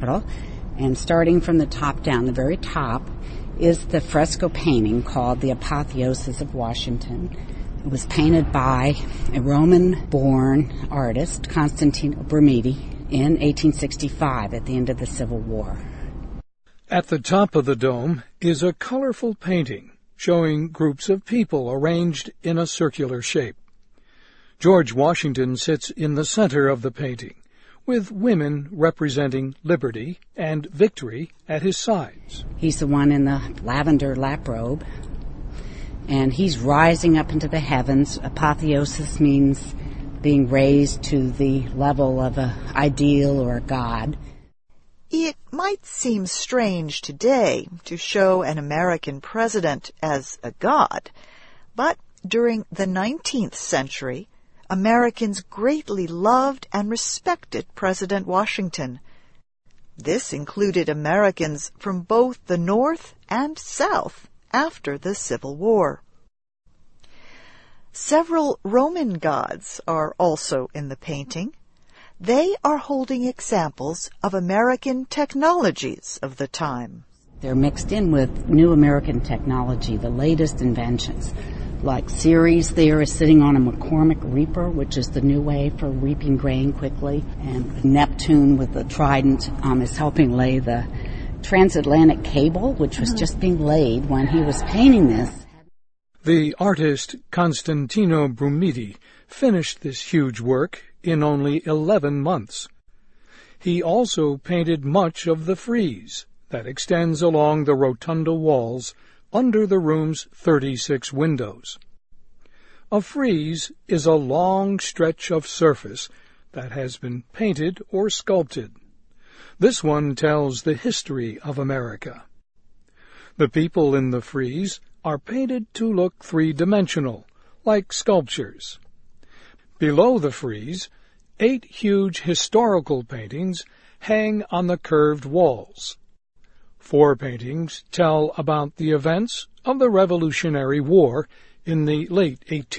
And starting from the top down, the very top, is the fresco painting called The Apotheosis of Washington. It was painted by a Roman-born artist, Constantino Brumidi, in 1865 at the end of the Civil War. At the top of the dome is a colorful painting showing groups of people arranged in a circular shape. George Washington sits in the center of the painting, with women representing liberty and victory at his sides. He's the one in the lavender lap robe, and he's rising up into the heavens. Apotheosis means being raised to the level of an ideal or a god. It might seem strange today to show an American president as a god, but during the 19th century, Americans greatly loved and respected President Washington. This included Americans from both the North and South after the Civil War. Several Roman gods are also in the painting. They are holding examples of American technologies of the time. They're mixed in with new American technology, the latest inventions. Like Ceres there is sitting on a McCormick reaper, which is the new way for reaping grain quickly. And Neptune with the trident is helping lay the transatlantic cable, which was just being laid when he was painting this. The artist Constantino Brumidi finished this huge work in only 11 months. He also painted much of the frieze that extends along the rotunda walls under the room's 36 windows. A frieze is a long stretch of surface that has been painted or sculpted. This one tells the history of America. The people in the frieze are painted to look three-dimensional, like sculptures. Below the frieze, 8 huge historical paintings hang on the curved walls. 4 paintings tell about the events of the Revolutionary War in the late 18th